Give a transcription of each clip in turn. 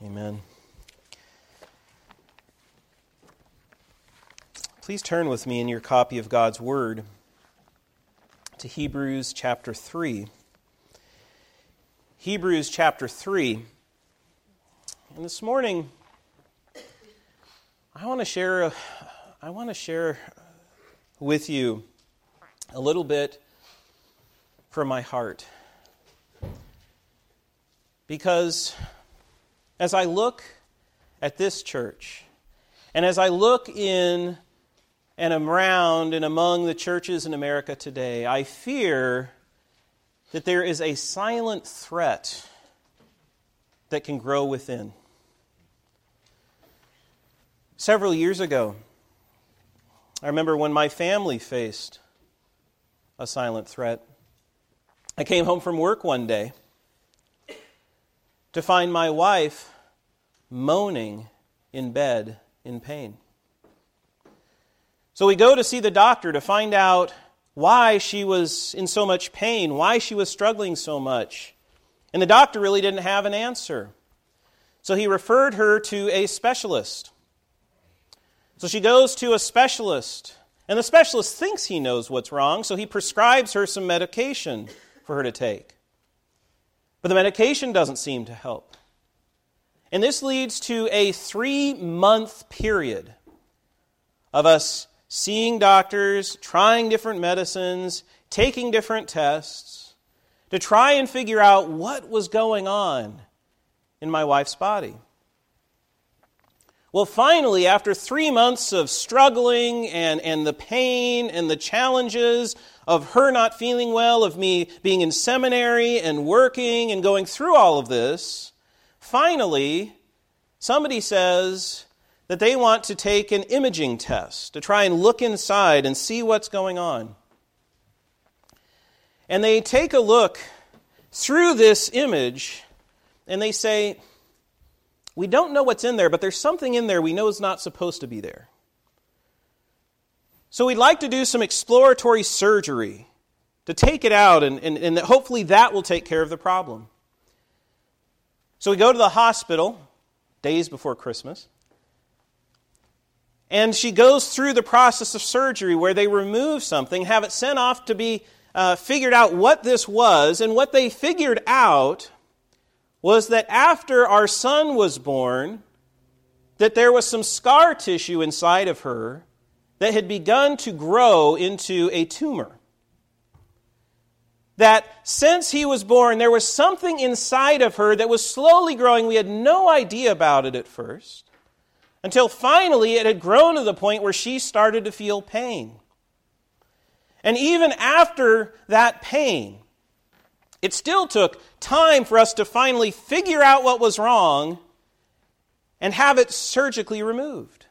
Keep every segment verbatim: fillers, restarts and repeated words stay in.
Amen. Please turn with me in your copy of God's Word to Hebrews chapter three. Hebrews chapter three. And this morning, I want to share a, I want to share with you a little bit from my heart. Because as I look at this church, and as I look in and around and among the churches in America today, I fear that there is a silent threat that can grow within. Several years ago, I remember when my family faced a silent threat. I came home from work one day to find my wife moaning in bed in pain. So we go to see the doctor to find out why she was in so much pain, why she was struggling so much. And the doctor really didn't have an answer. So he referred her to a specialist. So she goes to a specialist, and the specialist thinks he knows what's wrong, so he prescribes her some medication for her to take. But the medication doesn't seem to help. And this leads to a three-month period of us seeing doctors, trying different medicines, taking different tests, to try and figure out what was going on in my wife's body. Well, finally, after three months of struggling and, and the pain and the challenges of her not feeling well, of me being in seminary and working and going through all of this, finally, somebody says that they want to take an imaging test to try and look inside and see what's going on. And they take a look through this image and they say, we don't know what's in there, but there's something in there we know is not supposed to be there. So we'd like to do some exploratory surgery to take it out, and, and, and hopefully that will take care of the problem. So we go to the hospital days before Christmas, and she goes through the process of surgery where they remove something, have it sent off to be uh, figured out what this was, and what they figured out was that after our son was born, that there was some scar tissue inside of her that had begun to grow into a tumor. That since he was born, there was something inside of her that was slowly growing. We had no idea about it at first, until finally it had grown to the point where she started to feel pain. And even after that pain, it still took time for us to finally figure out what was wrong and have it surgically removed.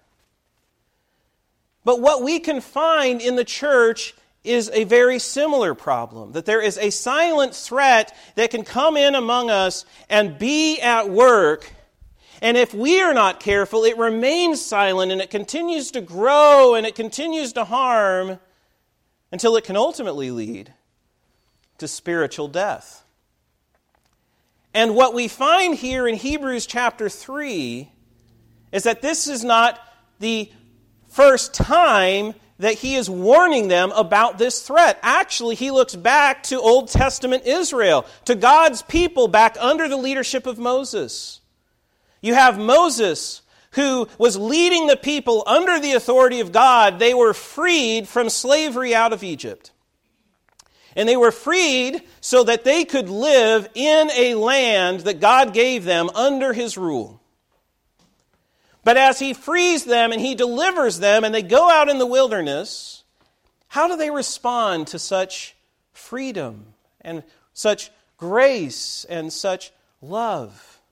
But what we can find in the church is a very similar problem, that there is a silent threat that can come in among us and be at work, and if we are not careful, it remains silent and it continues to grow and it continues to harm until it can ultimately lead to spiritual death. And what we find here in Hebrews chapter three is that this is not the first time that he is warning them about this threat. Actually, he looks back to Old Testament Israel, to God's people back under the leadership of Moses. You have Moses, who was leading the people under the authority of God. They were freed from slavery out of Egypt. And they were freed so that they could live in a land that God gave them under his rule. But as he frees them and he delivers them and they go out in the wilderness, how do they respond to such freedom and such grace and such love?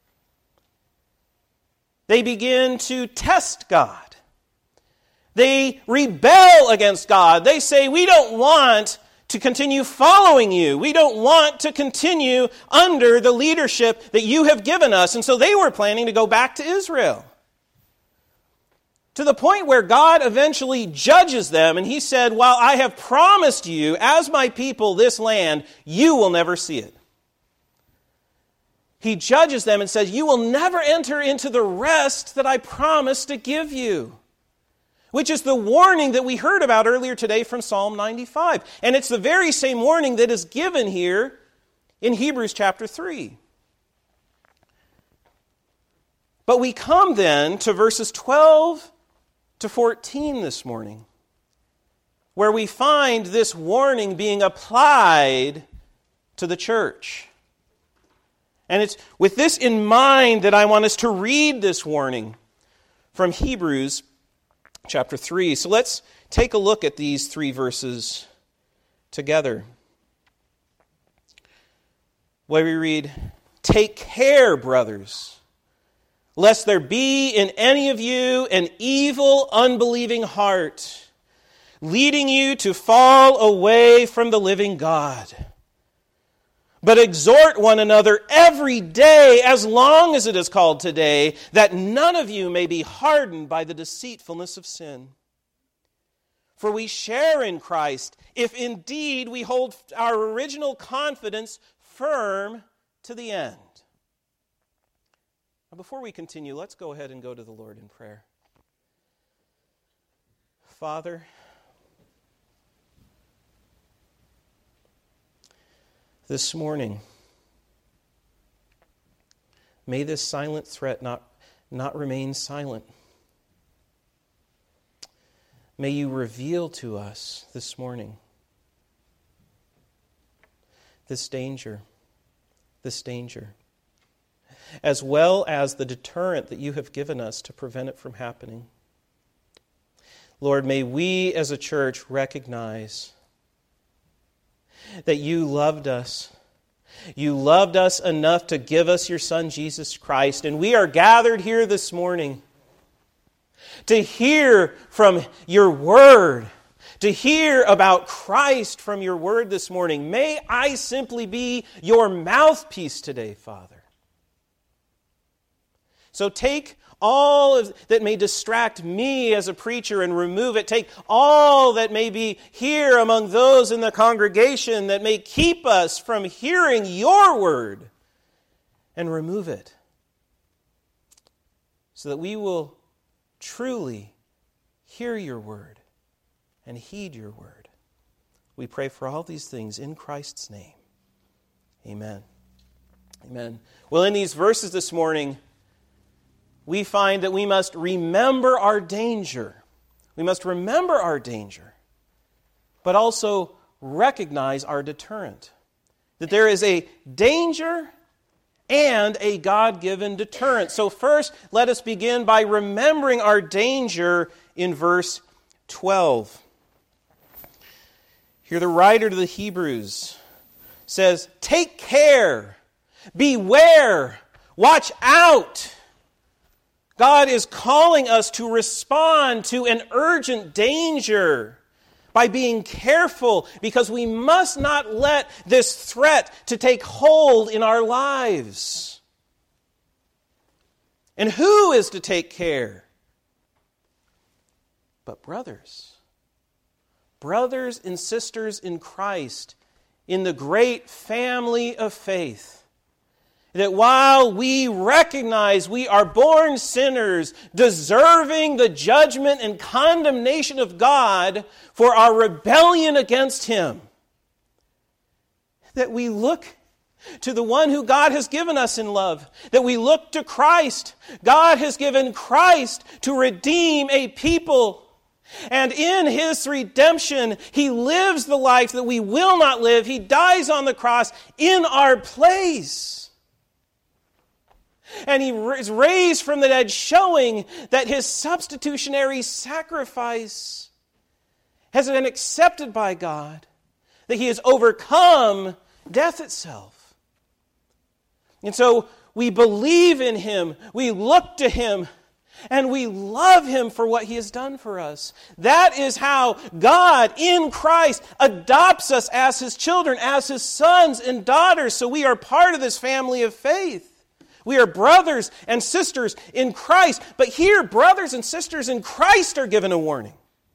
They begin to test God. They rebel against God. They say, we don't want to continue following you. We don't want to continue under the leadership that you have given us. And so they were planning to go back to Israel. To the point where God eventually judges them, and he said, while I have promised you, as my people, this land, you will never see it. He judges them and says, you will never enter into the rest that I promised to give you. Which is the warning that we heard about earlier today from Psalm ninety-five. And it's the very same warning that is given here in Hebrews chapter three. But we come then to verses twelve to fourteen this morning, where we find this warning being applied to the church. And it's with this in mind that I want us to read this warning from Hebrews chapter three. So let's take a look at these three verses together. Where we read, "Take care, brothers, lest there be in any of you an evil, unbelieving heart, leading you to fall away from the living God. But exhort one another every day, as long as it is called today, that none of you may be hardened by the deceitfulness of sin. For we share in Christ, if indeed we hold our original confidence firm to the end." Now, before we continue, let's go ahead and go to the Lord in prayer. Father, this morning, may this silent threat not, not remain silent. May you reveal to us this morning this danger, this danger, as well as the deterrent that you have given us to prevent it from happening. Lord, may we as a church recognize that you loved us. You loved us enough to give us your Son, Jesus Christ. And we are gathered here this morning to hear from your word, to hear about Christ from your word this morning. May I simply be your mouthpiece today, Father. So take all of, that may distract me as a preacher and remove it. Take all that may be here among those in the congregation that may keep us from hearing your word and remove it, so that we will truly hear your word and heed your word. We pray for all these things in Christ's name. Amen. Amen. Well, in these verses this morning, we find that we must remember our danger. We must remember our danger, but also recognize our deterrent. That there is a danger and a God-given deterrent. So first, let us begin by remembering our danger in verse twelve. Here the writer to the Hebrews says, "Take care, beware, watch out." God is calling us to respond to an urgent danger by being careful, because we must not let this threat to take hold in our lives. And who is to take care? But brothers. Brothers and sisters in Christ, in the great family of faith. That while we recognize we are born sinners, deserving the judgment and condemnation of God for our rebellion against Him, that we look to the one who God has given us in love, that we look to Christ. God has given Christ to redeem a people. And in His redemption, He lives the life that we will not live. He dies on the cross in our place. And He is raised from the dead, showing that His substitutionary sacrifice has been accepted by God, that He has overcome death itself. And so we believe in Him, we look to Him, and we love Him for what He has done for us. That is how God in Christ adopts us as His children, as His sons and daughters. So we are part of this family of faith. We are brothers and sisters in Christ. But here, brothers and sisters in Christ are given a warning.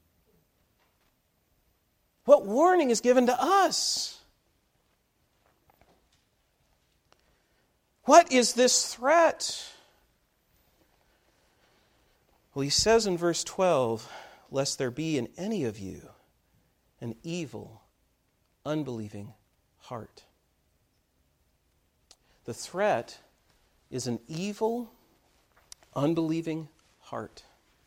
What warning is given to us? What is this threat? Well, he says in verse twelve, lest there be in any of you an evil, unbelieving heart. The threat is an evil, unbelieving heart.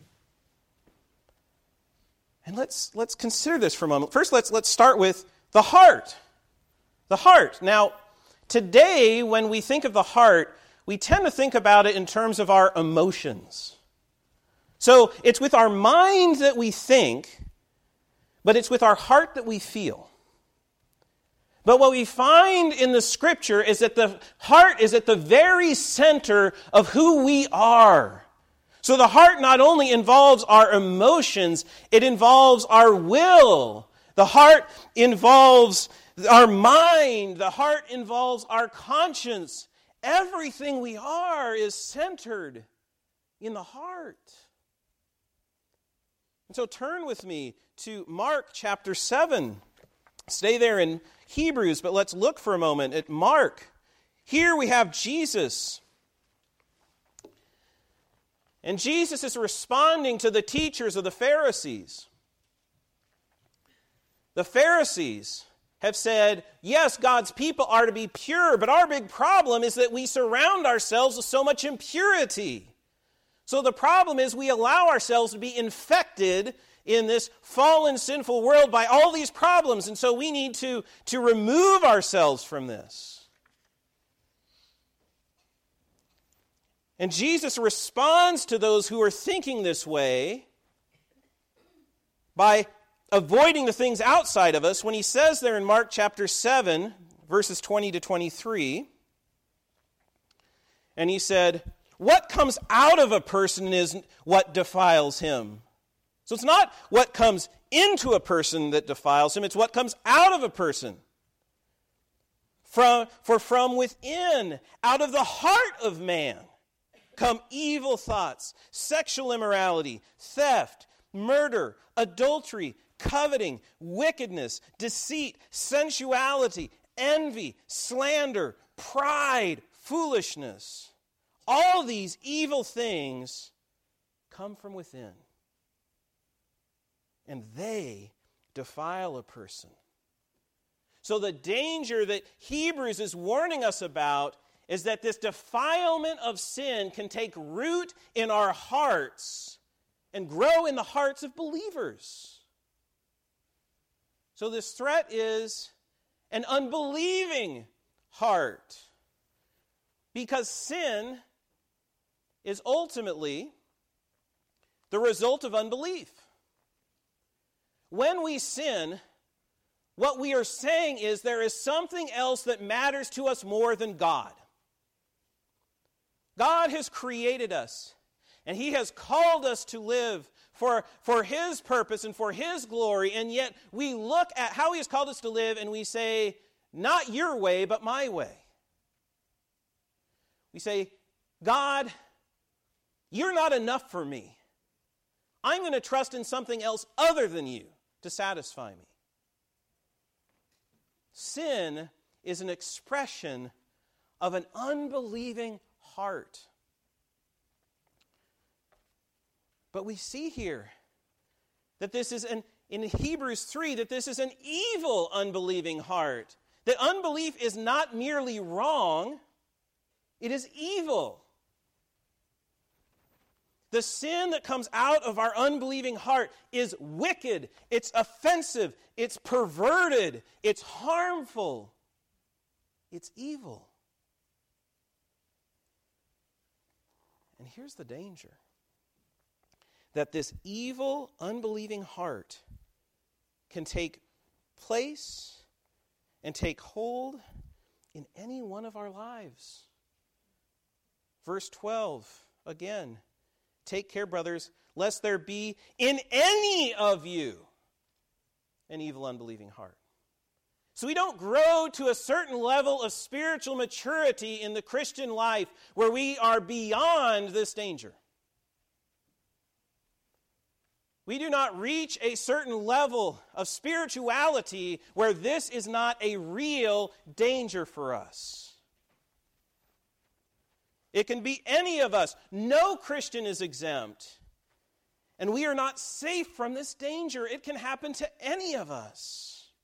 And let's let's consider this for a moment. First, let's let's start with the heart. The heart. Now, today, when we think of the heart, we tend to think about it in terms of our emotions. So it's with our mind that we think, but it's with our heart that we feel. But what we find in the Scripture is that the heart is at the very center of who we are. So the heart not only involves our emotions, it involves our will. The heart involves our mind. The heart involves our conscience. Everything we are is centered in the heart. And so turn with me to Mark chapter seven. Stay there in Hebrews, but let's look for a moment at Mark. Here we have Jesus. And Jesus is responding to the teachers of the Pharisees. The Pharisees have said, yes, God's people are to be pure, but our big problem is that we surround ourselves with so much impurity. So the problem is we allow ourselves to be infected in this fallen, sinful world by all these problems, and so we need to, to remove ourselves from this. And Jesus responds to those who are thinking this way by avoiding the things outside of us when he says there in Mark chapter seven, verses twenty to twenty-three, and he said, what comes out of a person is what defiles him. So it's not what comes into a person that defiles him, it's what comes out of a person. From, for from within, out of the heart of man, come evil thoughts, sexual immorality, theft, murder, adultery, coveting, wickedness, deceit, sensuality, envy, slander, pride, foolishness. All these evil things come from within. And they defile a person. So the danger that Hebrews is warning us about is that this defilement of sin can take root in our hearts and grow in the hearts of believers. So this threat is an unbelieving heart. Because sin is ultimately the result of unbelief. When we sin, what we are saying is there is something else that matters to us more than God. God has created us, and He has called us to live for, for His purpose and for His glory, and yet we look at how He has called us to live and we say, not your way, but my way. We say, God, you're not enough for me. I'm going to trust in something else other than you to satisfy me. Sin is an expression of an unbelieving heart. But we see here that this is an, in Hebrews three, that this is an evil unbelieving heart. That unbelief is not merely wrong, it is evil. The sin that comes out of our unbelieving heart is wicked, it's offensive, it's perverted, it's harmful, it's evil. And here's the danger. That this evil, unbelieving heart can take place and take hold in any one of our lives. Verse twelve, again, take care, brothers, lest there be in any of you an evil, unbelieving heart. So we don't grow to a certain level of spiritual maturity in the Christian life where we are beyond this danger. We do not reach a certain level of spirituality where this is not a real danger for us. It can be any of us. No Christian is exempt. And we are not safe from this danger. It can happen to any of us.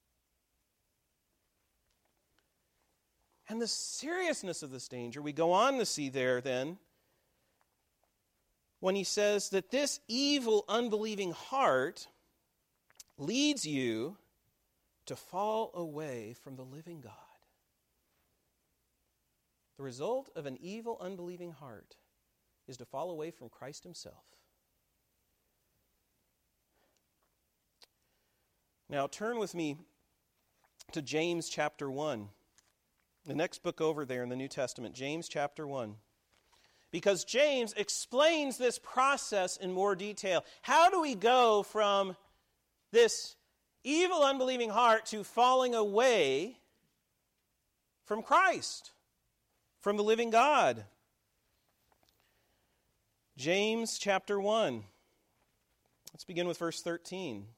And the seriousness of this danger, we go on to see there then, when he says that this evil, unbelieving heart leads you to fall away from the living God. The result of an evil, unbelieving heart is to fall away from Christ himself. Now turn with me to James chapter one. The next book over there in the New Testament, James chapter one. Because James explains this process in more detail. How do we go from this evil, unbelieving heart to falling away from Christ, from the living God? James chapter one. Let's begin with verse thirteen.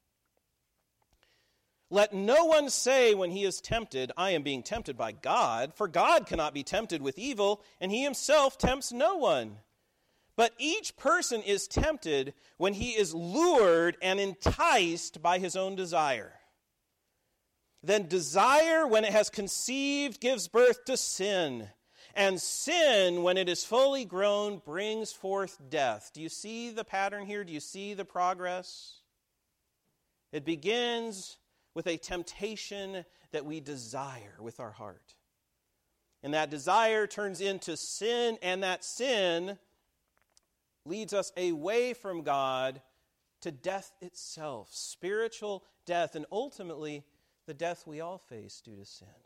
Let no one say when he is tempted, I am being tempted by God, for God cannot be tempted with evil, and he himself tempts no one. But each person is tempted when he is lured and enticed by his own desire. Then desire, when it has conceived, gives birth to sin. And sin, when it is fully grown, brings forth death. Do you see the pattern here? Do you see the progress? It begins with a temptation that we desire with our heart. And that desire turns into sin, and that sin leads us away from God to death itself, spiritual death, and ultimately the death we all face due to sin.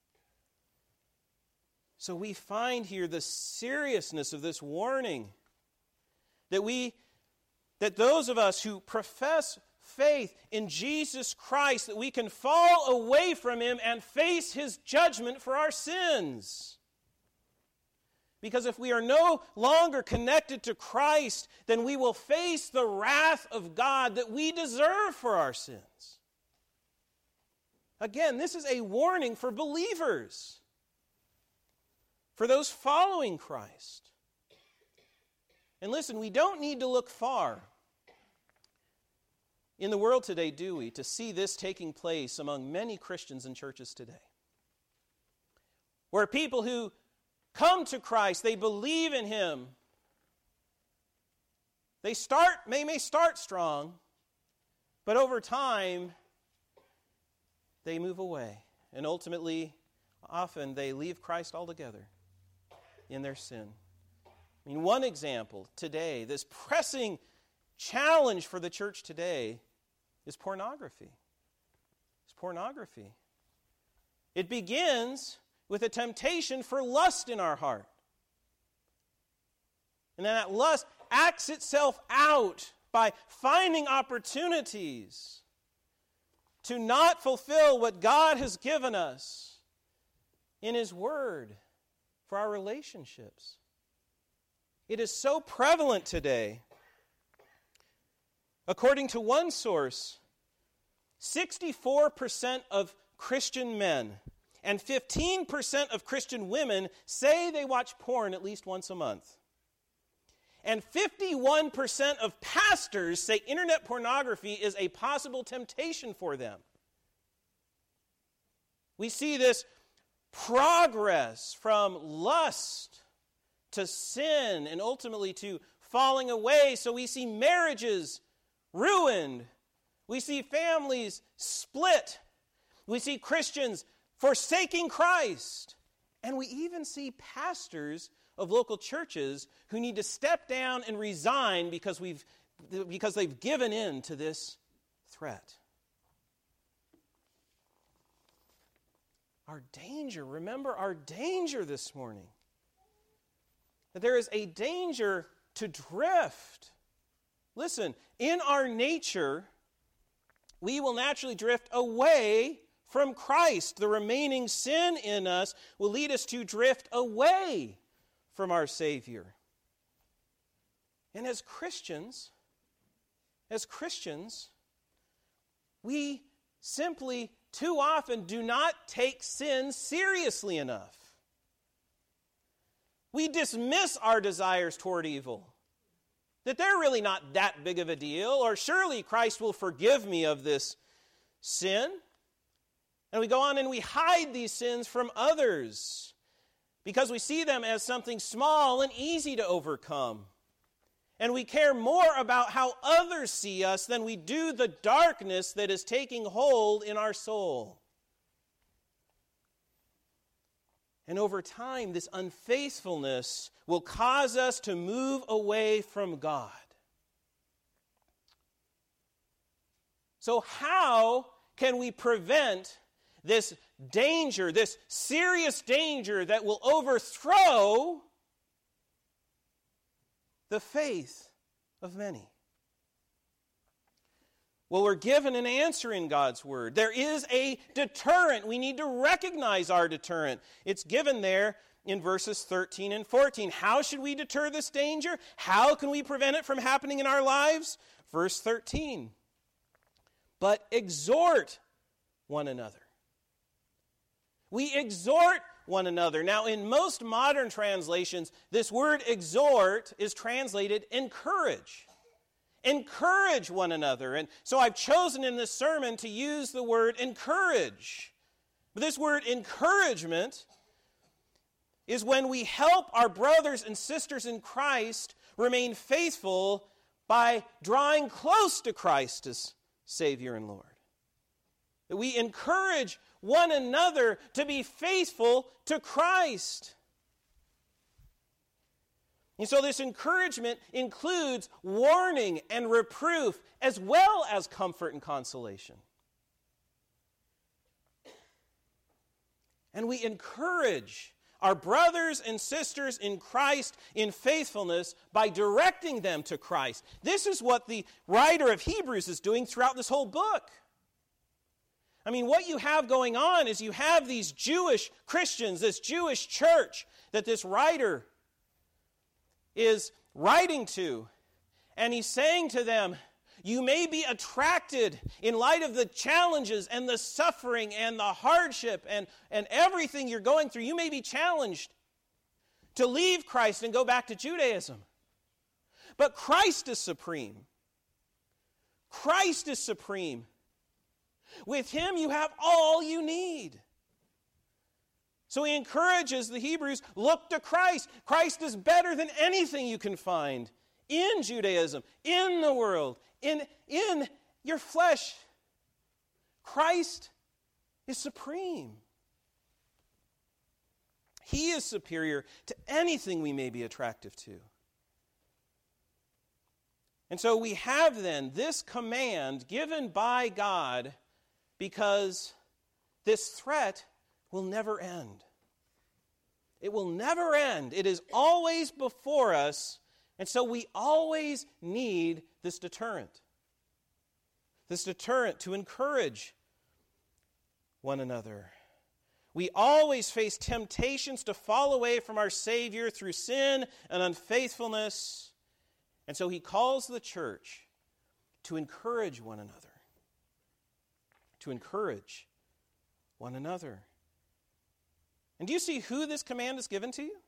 So we find here the seriousness of this warning that we, that those of us who profess faith in Jesus Christ, that we can fall away from him and face his judgment for our sins. Because if we are no longer connected to Christ, then we will face the wrath of God that we deserve for our sins. Again, this is a warning for believers, for those following Christ. And listen, we don't need to look far in the world today, do we, to see this taking place among many Christians in churches today. Where people who come to Christ, they believe in him. They start, they may start strong, but over time, they move away. And ultimately, often they leave Christ altogether in their sin. I mean, one example today, this pressing challenge for the church today is pornography. It's pornography. It begins with a temptation for lust in our heart. And then that lust acts itself out by finding opportunities to not fulfill what God has given us in his word for our relationships. It is so prevalent today. According to one source, sixty-four percent of Christian men and fifteen percent of Christian women say they watch porn at least once a month. And fifty-one percent of pastors say internet pornography is a possible temptation for them. We see this progress from lust to sin and ultimately to falling away. So we see marriages ruined. We see families split. We see Christians forsaking Christ. And we even see pastors of local churches who need to step down and resign because we've because they've given in to this threat. Our danger, remember our danger this morning. That there is a danger to drift. Listen, in our nature, we will naturally drift away from Christ. The remaining sin in us will lead us to drift away from our Savior. And as Christians, as Christians, we simply too often do not take sin seriously enough. We dismiss our desires toward evil. That they're really not that big of a deal, or surely Christ will forgive me of this sin. And we go on and we hide these sins from others because we see them as something small and easy to overcome. And we care more about how others see us than we do the darkness that is taking hold in our soul. And over time, this unfaithfulness will cause us to move away from God. So how can we prevent this danger, this serious danger that will overthrow the faith of many? Well, we're given an answer in God's Word. There is a deterrent. We need to recognize our deterrent. It's given there in verses thirteen and fourteen. How should we deter this danger? How can we prevent it from happening in our lives? Verse thirteen. But exhort one another. We exhort one another. Now, in most modern translations, this word exhort is translated encourage. Encourage one another. And so I've chosen in this sermon to use the word encourage. But this word encouragement is when we help our brothers and sisters in Christ remain faithful by drawing close to Christ as Savior and Lord. That we encourage one another to be faithful to Christ. And so this encouragement includes warning and reproof as well as comfort and consolation. And we encourage our brothers and sisters in Christ in faithfulness by directing them to Christ. This is what the writer of Hebrews is doing throughout this whole book. I mean, what you have going on is you have these Jewish Christians, this Jewish church that this writer is writing to, and he's saying to them, you may be attracted in light of the challenges and the suffering and the hardship and, and everything you're going through. You may be challenged to leave Christ and go back to Judaism. But Christ is supreme. Christ is supreme. With Him you have all you need. So he encourages the Hebrews, look to Christ. Christ is better than anything you can find in Judaism, in the world, in, in your flesh. Christ is supreme. He is superior to anything we may be attractive to. And so we have then this command given by God because this threat will never end. It will never end. It is always before us, and so we always need this deterrent. This deterrent to encourage one another. We always face temptations to fall away from our Savior through sin and unfaithfulness, and so He calls the church to encourage one another. To encourage one another. And do you see who this command is given to you?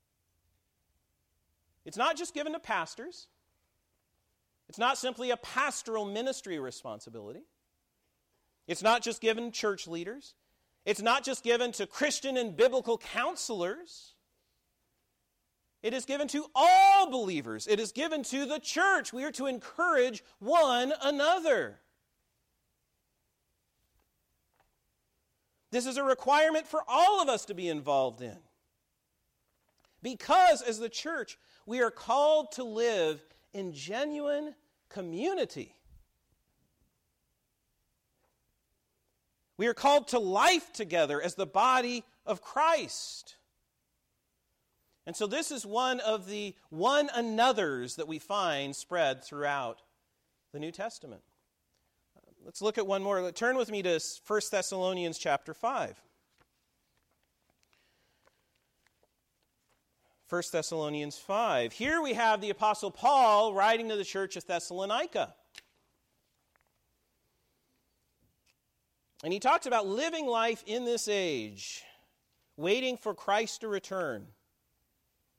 It's not just given to pastors. It's not simply a pastoral ministry responsibility. It's not just given to church leaders. It's not just given to Christian and biblical counselors. It is given to all believers. It is given to the church. We are to encourage one another. This is a requirement for all of us to be involved in. Because as the church, we are called to live in genuine community. We are called to life together as the body of Christ. And so this is one of the one another's that we find spread throughout the New Testament. Let's look at one more. Turn with me to First Thessalonians chapter five. First Thessalonians five. Here we have the Apostle Paul writing to the church of Thessalonica. And he talks about living life in this age, waiting for Christ to return.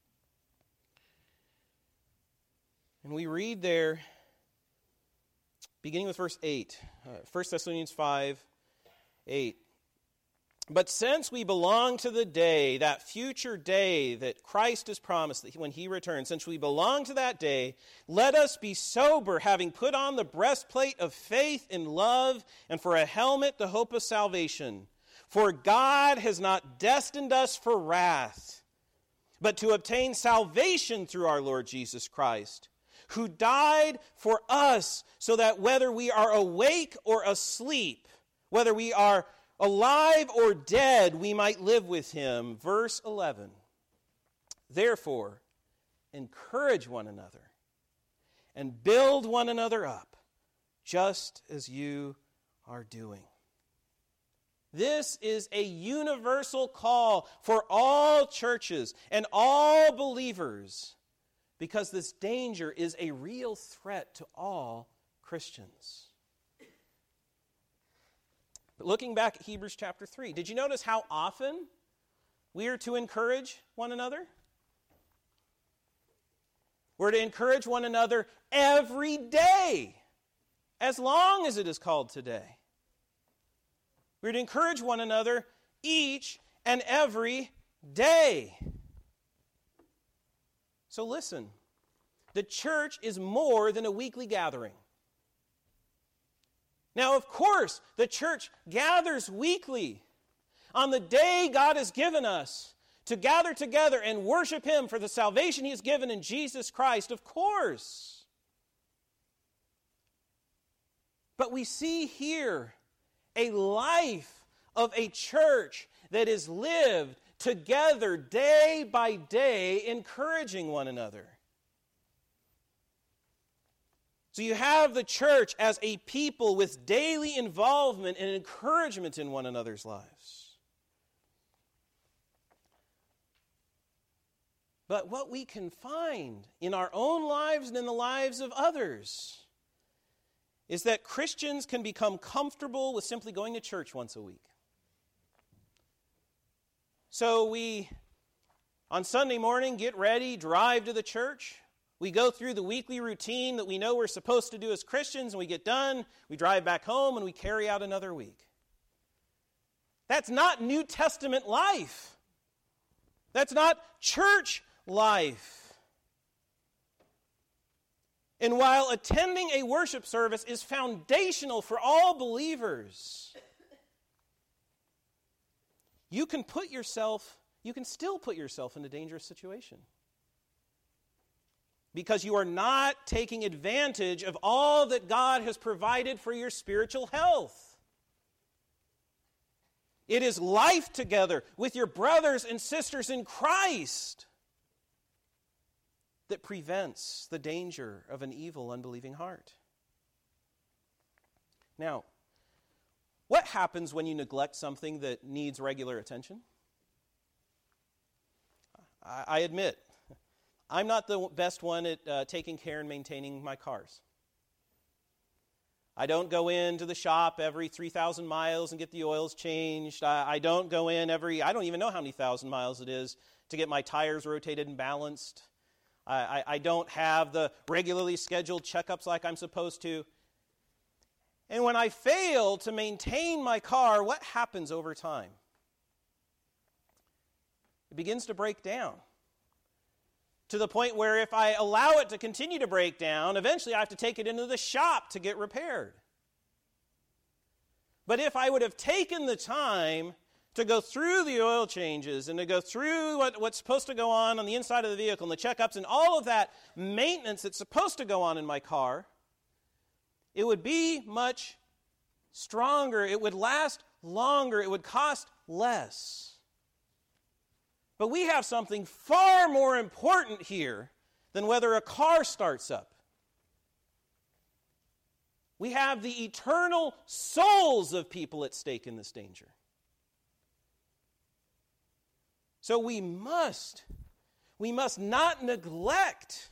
And we read there, beginning with verse eight, uh, First Thessalonians five, eight. But since we belong to the day, that future day that Christ has promised that when he returns, since we belong to that day, let us be sober, having put on the breastplate of faith and love, and for a helmet the hope of salvation. For God has not destined us for wrath, but to obtain salvation through our Lord Jesus Christ, who died for us, so that whether we are awake or asleep, whether we are alive or dead, we might live with him. Verse eleven. Therefore, encourage one another and build one another up, just as you are doing. This is a universal call for all churches and all believers, because this danger is a real threat to all Christians. But looking back at Hebrews chapter three, did you notice how often we are to encourage one another? We're to encourage one another every day, as long as it is called today. We're to encourage one another each and every day. So listen, the church is more than a weekly gathering. Now, of course, the church gathers weekly on the day God has given us to gather together and worship him for the salvation he has given in Jesus Christ, of course. But we see here a life of a church that is lived together day by day, encouraging one another. So you have the church as a people with daily involvement and encouragement in one another's lives. But what we can find in our own lives and in the lives of others is that Christians can become comfortable with simply going to church once a week. So we, on Sunday morning, get ready, drive to the church. We go through the weekly routine that we know we're supposed to do as Christians, and we get done, we drive back home, and we carry out another week. That's not New Testament life. That's not church life. And while attending a worship service is foundational for all believers, you can put yourself, you can still put yourself in a dangerous situation. Because you are not taking advantage of all that God has provided for your spiritual health. It is life together with your brothers and sisters in Christ that prevents the danger of an evil, unbelieving heart. Now, what happens when you neglect something that needs regular attention? I, I admit, I'm not the best one at uh, taking care and maintaining my cars. I don't go into the shop every three thousand miles and get the oils changed. I, I don't go in every, I don't even know how many thousand miles it is to get my tires rotated and balanced. I, I, I don't have the regularly scheduled checkups like I'm supposed to. And when I fail to maintain my car, what happens over time? It begins to break down. To the point where if I allow it to continue to break down, eventually I have to take it into the shop to get repaired. But if I would have taken the time to go through the oil changes and to go through what, what's supposed to go on on the inside of the vehicle and the checkups and all of that maintenance that's supposed to go on in my car, it would be much stronger. It would last longer. It would cost less. But we have something far more important here than whether a car starts up. We have the eternal souls of people at stake in this danger. So we must, we must not neglect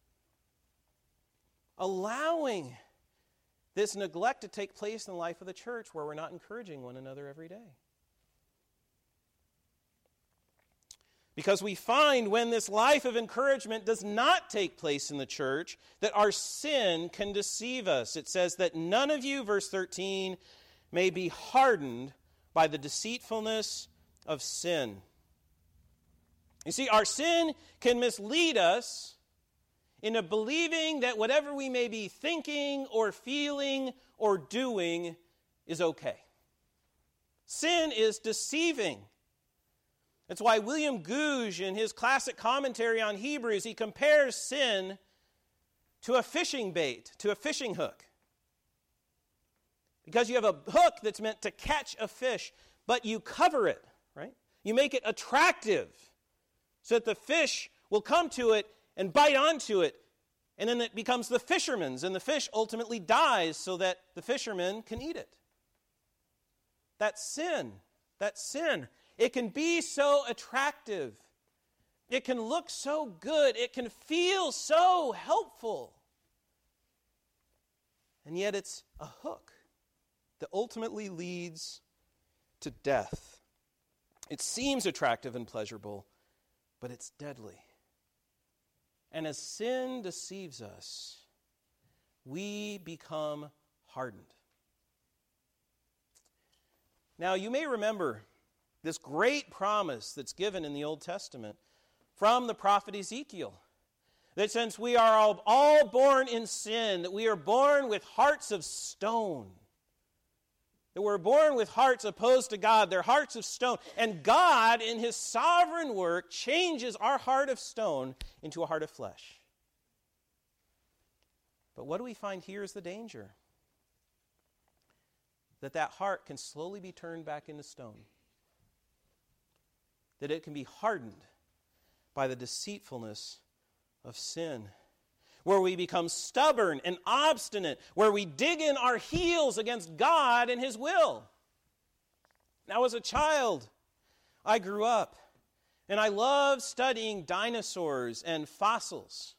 allowing this neglect to take place in the life of the church where we're not encouraging one another every day. Because we find when this life of encouragement does not take place in the church, that our sin can deceive us. It says that none of you, verse thirteen, may be hardened by the deceitfulness of sin. You see, our sin can mislead us into believing that whatever we may be thinking or feeling or doing is okay. Sin is deceiving. That's why William Gouge, in his classic commentary on Hebrews, he compares sin to a fishing bait, to a fishing hook. Because you have a hook that's meant to catch a fish, but you cover it, right? You make it attractive so that the fish will come to it and bite onto it, and then it becomes the fisherman's, and the fish ultimately dies so that the fisherman can eat it. That's sin. That's sin. It can be so attractive. It can look so good. It can feel so helpful. And yet it's a hook that ultimately leads to death. It seems attractive and pleasurable, but it's deadly. And as sin deceives us, we become hardened. Now, you may remember this great promise that's given in the Old Testament from the prophet Ezekiel, that since we are all, all born in sin, that we are born with hearts of stone, that we're born with hearts opposed to God, they're hearts of stone, and God, in His sovereign work, changes our heart of stone into a heart of flesh. But what do we find here is the danger? That that heart can slowly be turned back into stone. That it can be hardened by the deceitfulness of sin, where we become stubborn and obstinate, where we dig in our heels against God and His will. Now, as a child, I grew up, and I loved studying dinosaurs and fossils.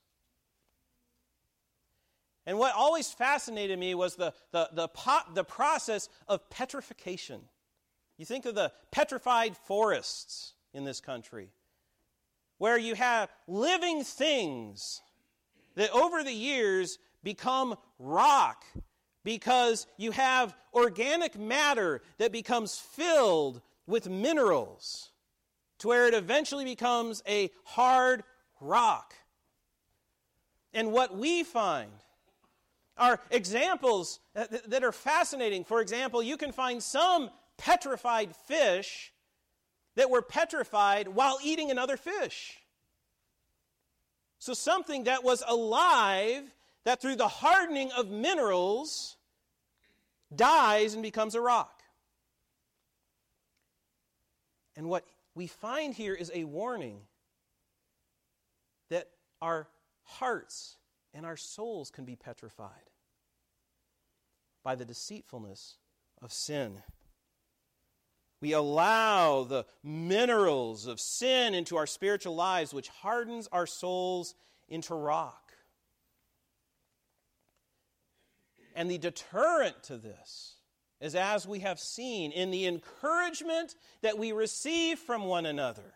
And what always fascinated me was the, the, the, po- the process of petrification. You think of the petrified forests in this country, where you have living things that over the years become rock because you have organic matter that becomes filled with minerals to where it eventually becomes a hard rock. And what we find are examples that are fascinating. For example, you can find some petrified fish that were petrified while eating another fish. So something that was alive, that through the hardening of minerals, dies and becomes a rock. And what we find here is a warning that our hearts and our souls can be petrified by the deceitfulness of sin. We allow the minerals of sin into our spiritual lives, which hardens our souls into rock. And the deterrent to this is, as we have seen, in the encouragement that we receive from one another.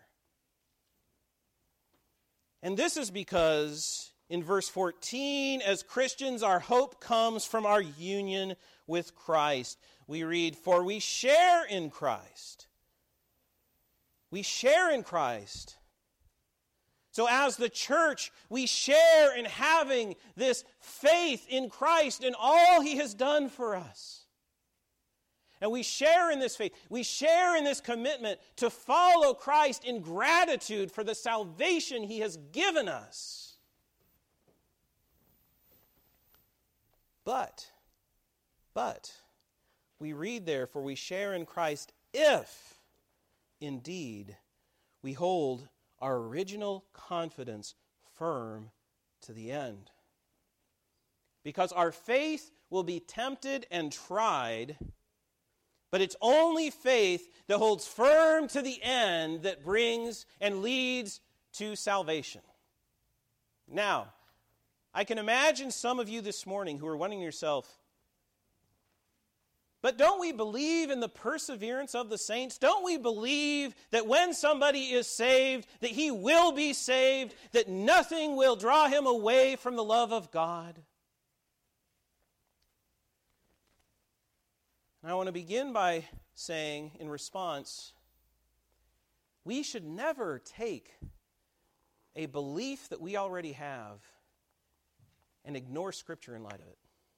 And this is because, in verse fourteen, as Christians, our hope comes from our union with Christ. We read, "For we share in Christ." We share in Christ. So as the church, we share in having this faith in Christ and all He has done for us. And we share in this faith. We share in this commitment to follow Christ in gratitude for the salvation He has given us. But, but, we read there, "For we share in Christ if, indeed, we hold our original confidence firm to the end." Because our faith will be tempted and tried, but it's only faith that holds firm to the end that brings and leads to salvation. Now, I can imagine some of you this morning who are wondering yourself, But don't we believe in the perseverance of the saints? Don't we believe that when somebody is saved, that he will be saved, that nothing will draw him away from the love of God? And I want to begin by saying, in response, we should never take a belief that we already have and ignore Scripture in light of it.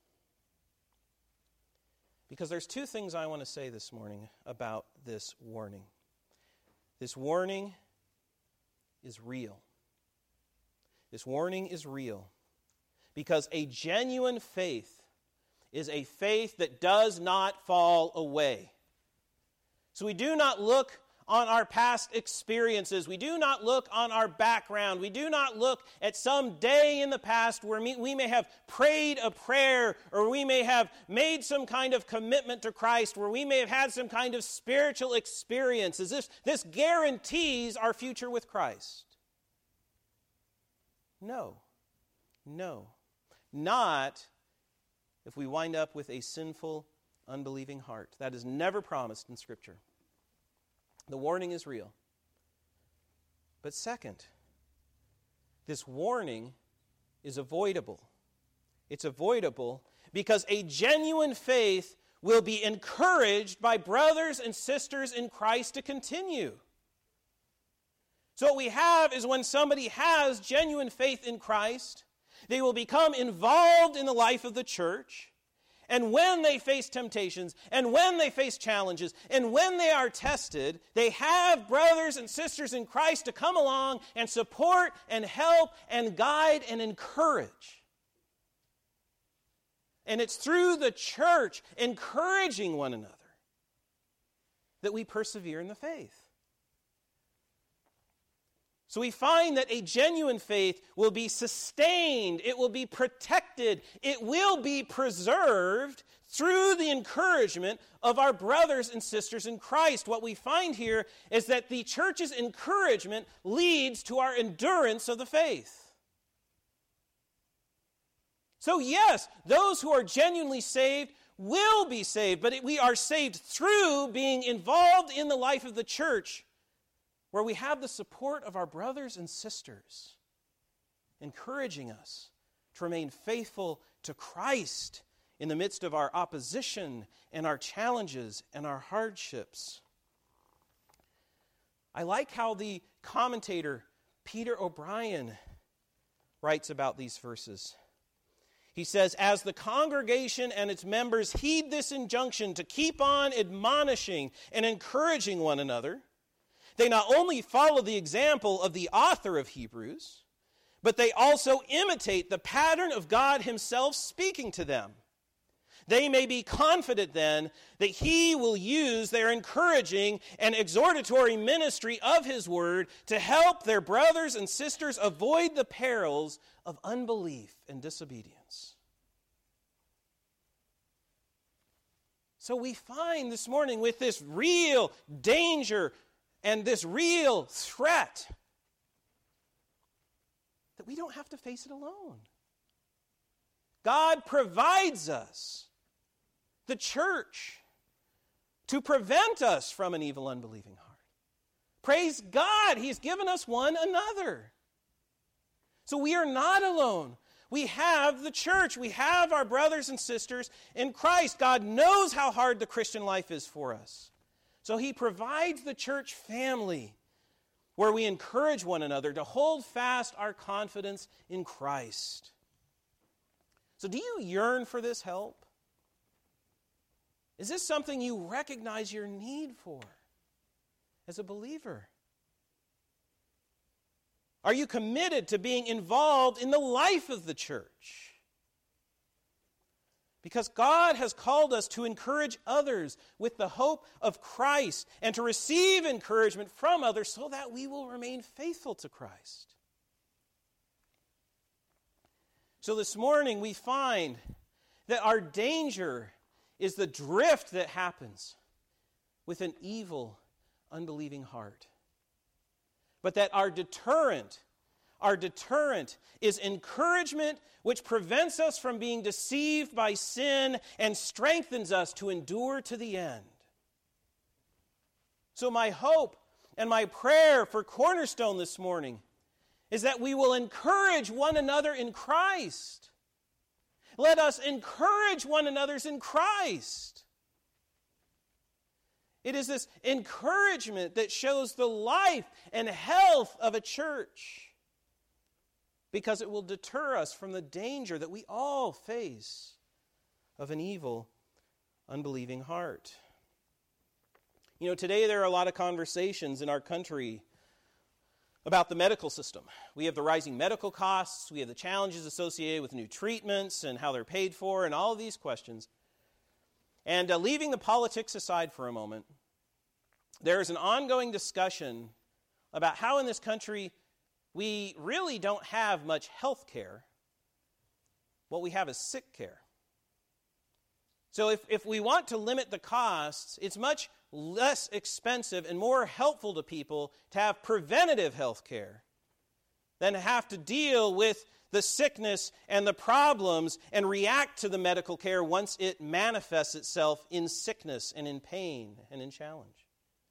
Because there's two things I want to say this morning about this warning. This warning is real. This warning is real. Because a genuine faith is a faith that does not fall away. So we do not look on our past experiences. We do not look on our background. We do not look at some day in the past where we may have prayed a prayer, or we may have made some kind of commitment to Christ, where we may have had some kind of spiritual experience. As if this guarantees our future with Christ. No. No. Not if we wind up with a sinful, unbelieving heart. That is never promised in Scripture. The warning is real. But second, this warning is avoidable. It's avoidable because a genuine faith will be encouraged by brothers and sisters in Christ to continue. So what we have is when somebody has genuine faith in Christ, they will become involved in the life of the church. And when they face temptations, and when they face challenges, and when they are tested, they have brothers and sisters in Christ to come along and support and help and guide and encourage. And it's through the church encouraging one another that we persevere in the faith. So we find that a genuine faith will be sustained, it will be protected, it will be preserved through the encouragement of our brothers and sisters in Christ. What we find here is that the church's encouragement leads to our endurance of the faith. So yes, those who are genuinely saved will be saved, but we are saved through being involved in the life of the church, where we have the support of our brothers and sisters, encouraging us to remain faithful to Christ in the midst of our opposition and our challenges and our hardships. I like how the commentator Peter O'Brien writes about these verses. He says, as the congregation and its members heed this injunction to keep on admonishing and encouraging one another, they not only follow the example of the author of Hebrews, but they also imitate the pattern of God Himself speaking to them. They may be confident then that He will use their encouraging and exhortatory ministry of His Word to help their brothers and sisters avoid the perils of unbelief and disobedience. So we find this morning with this real danger and this real threat that we don't have to face it alone. God provides us, the church, to prevent us from an evil, unbelieving heart. Praise God, He's given us one another. So we are not alone. We have the church. We have our brothers and sisters in Christ. God knows how hard the Christian life is for us. So He provides the church family where we encourage one another to hold fast our confidence in Christ. So do you yearn for this help? Is this something you recognize your need for as a believer? Are you committed to being involved in the life of the church? Because God has called us to encourage others with the hope of Christ and to receive encouragement from others so that we will remain faithful to Christ. So this morning we find that our danger is the drift that happens with an evil, unbelieving heart. But that our deterrent, our deterrent, is encouragement which prevents us from being deceived by sin and strengthens us to endure to the end. So my hope and my prayer for Cornerstone this morning is that we will encourage one another in Christ. Let us encourage one another in Christ. It is this encouragement that shows the life and health of a church, because it will deter us from the danger that we all face of an evil, unbelieving heart. You know, today there are a lot of conversations in our country about the medical system. We have the rising medical costs, we have the challenges associated with new treatments and how they're paid for, and all of these questions. And uh, leaving the politics aside for a moment, there is an ongoing discussion about how in this country we really don't have much health care. What we have is sick care. So if, if we want to limit the costs, it's much less expensive and more helpful to people to have preventative health care than to have to deal with the sickness and the problems and react to the medical care once it manifests itself in sickness and in pain and in challenge.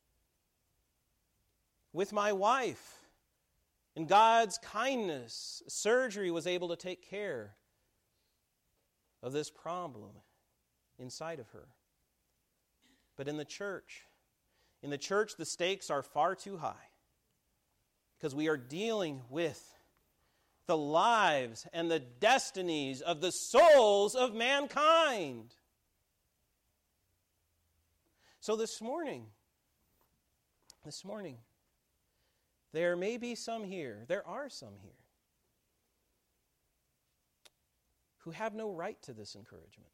With my wife, in God's kindness, surgery was able to take care of this problem inside of her. But in the church, in the church, the stakes are far too high because we are dealing with the lives and the destinies of the souls of mankind. So this morning, this morning, there may be some here, there are some here, who have no right to this encouragement.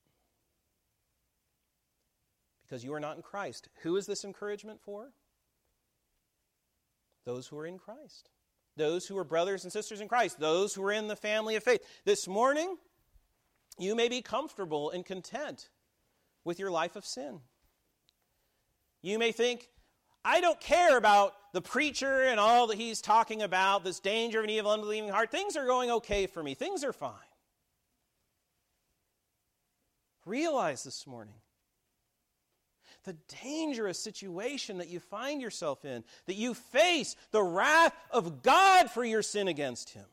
Because you are not in Christ. Who is this encouragement for? Those who are in Christ. Those who are brothers and sisters in Christ. Those who are in the family of faith. This morning, you may be comfortable and content with your life of sin. You may think, I don't care about the preacher and all that he's talking about, this danger of an evil, unbelieving heart. Things are going okay for me. Things are fine. Realize this morning the dangerous situation that you find yourself in, that you face the wrath of God for your sin against Him.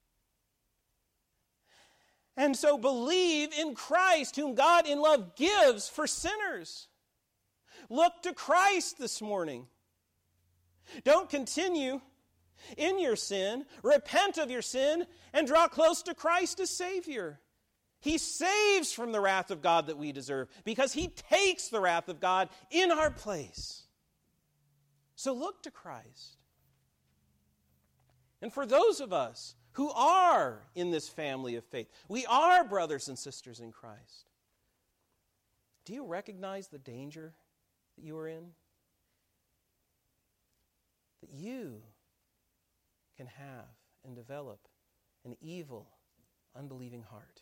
And so believe in Christ, whom God in love gives for sinners. Look to Christ this morning. Don't continue in your sin. Repent of your sin and draw close to Christ as Savior. He saves from the wrath of God that we deserve because He takes the wrath of God in our place. So look to Christ. And for those of us who are in this family of faith, we are brothers and sisters in Christ. Do you recognize the danger that you are in? That you can have and develop an evil, unbelieving heart.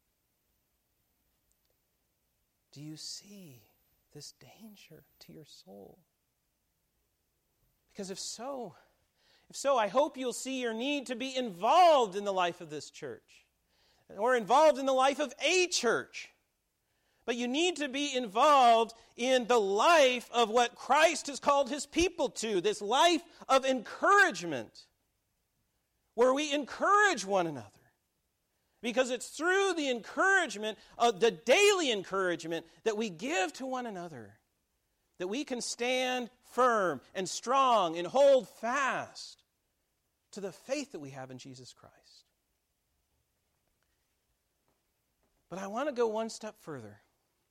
Do you see this danger to your soul? Because if so, if so, I hope you'll see your need to be involved in the life of this church, or involved in the life of a church. But you need to be involved in the life of what Christ has called His people to, this life of encouragement, where we encourage one another. Because it's through the encouragement, uh, the daily encouragement that we give to one another, that we can stand firm and strong and hold fast to the faith that we have in Jesus Christ. But I want to go one step further.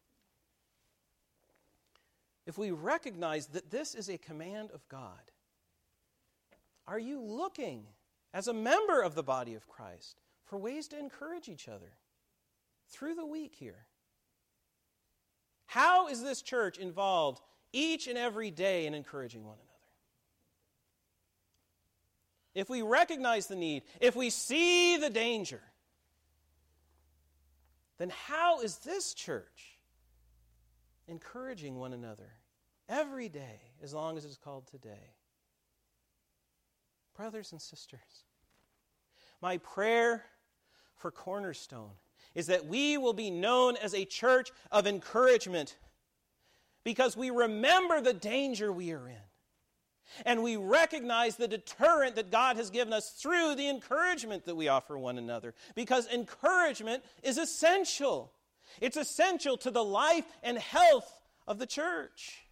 If we recognize that this is a command of God, are you looking, as a member of the body of Christ, for ways to encourage each other through the week here? How is this church involved each and every day in encouraging one another? If we recognize the need, if we see the danger, then how is this church encouraging one another every day, as long as it's called today? Brothers and sisters, My prayer for Cornerstone is that we will be known as a church of encouragement because we remember the danger we are in. And we recognize the deterrent that God has given us through the encouragement that we offer one another. Because encouragement is essential. It's essential to the life and health of the church.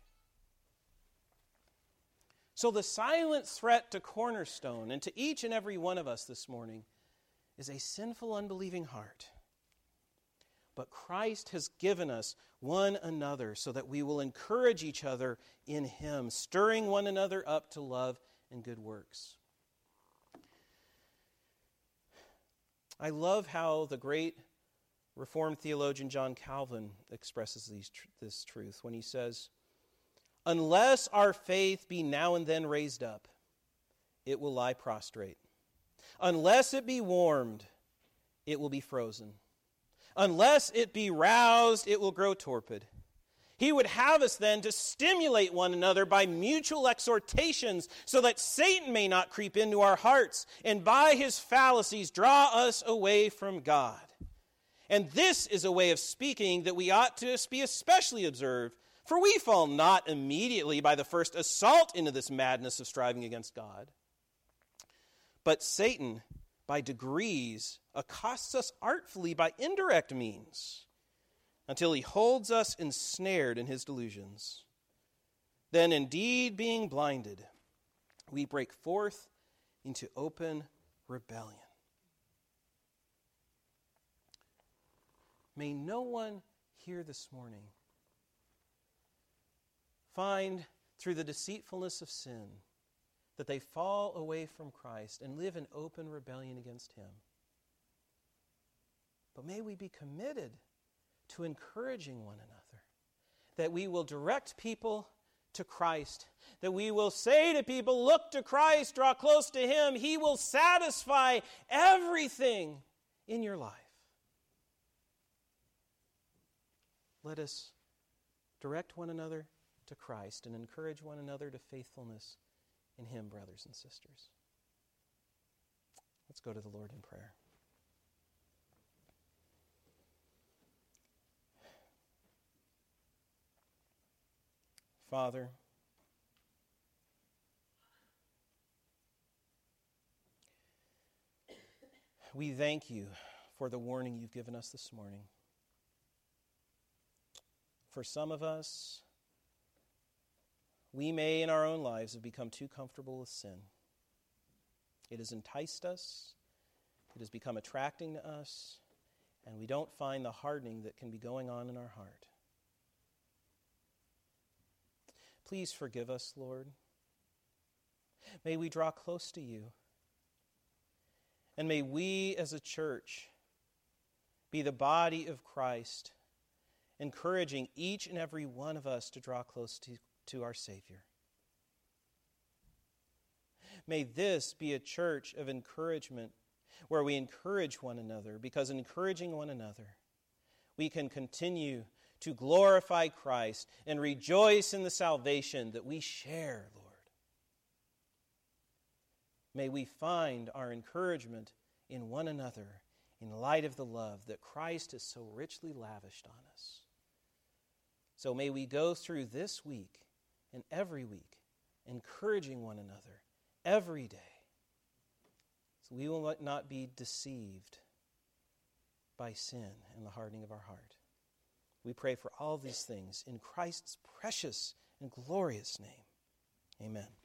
So the silent threat to Cornerstone and to each and every one of us this morning is a sinful, unbelieving heart. But Christ has given us one another so that we will encourage each other in Him, stirring one another up to love and good works. I love how the great Reformed theologian John Calvin expresses these, this truth when he says, "Unless our faith be now and then raised up, it will lie prostrate. Unless it be warmed, it will be frozen. Unless it be roused, it will grow torpid." He would have us then to stimulate one another by mutual exhortations so that Satan may not creep into our hearts and by his fallacies draw us away from God. And this is a way of speaking that we ought to be especially observed, for we fall not immediately by the first assault into this madness of striving against God. But Satan, by degrees, accosts us artfully by indirect means, until he holds us ensnared in his delusions. Then, indeed, being blinded, we break forth into open rebellion. May no one here this morning find, through the deceitfulness of sin, that they fall away from Christ and live in open rebellion against Him. But may we be committed to encouraging one another, that we will direct people to Christ, that we will say to people, look to Christ, draw close to Him. He will satisfy everything in your life. Let us direct one another to Christ and encourage one another to faithfulness in Him, brothers and sisters. Let's go to the Lord in prayer. Father, we thank You for the warning You've given us this morning. For some of us, we may in our own lives have become too comfortable with sin. It has enticed us, it has become attracting to us, and we don't find the hardening that can be going on in our heart. Please forgive us, Lord. May we draw close to You. And may we as a church be the body of Christ, encouraging each and every one of us to draw close to to our Savior. May this be a church of encouragement where we encourage one another, because in encouraging one another, we can continue to glorify Christ and rejoice in the salvation that we share, Lord. May we find our encouragement in one another in light of the love that Christ has so richly lavished on us. So may we go through this week and every week, encouraging one another every day, so we will not be deceived by sin and the hardening of our heart. We pray for all these things in Christ's precious and glorious name. Amen.